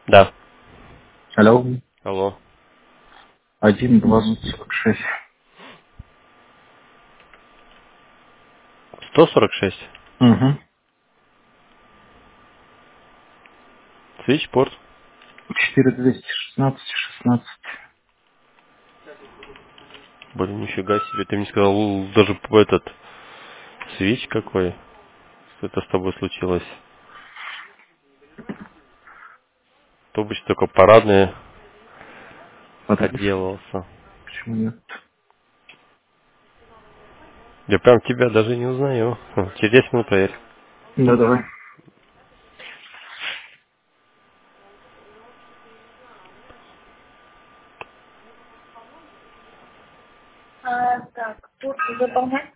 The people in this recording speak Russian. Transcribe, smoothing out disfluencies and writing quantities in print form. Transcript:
Да. Алло. Алло. 1,2046. 146. Угу. Свитчпорт. 4216. Блин, нифига себе. Ты мне сказал даже этот свич какой. Что это с тобой случилось? То обычно только парадные Подписка. отделался. Почему нет? Я прям тебя даже не узнаю. Через 10 минут проверь. Да, давай. Так, тут заполнять.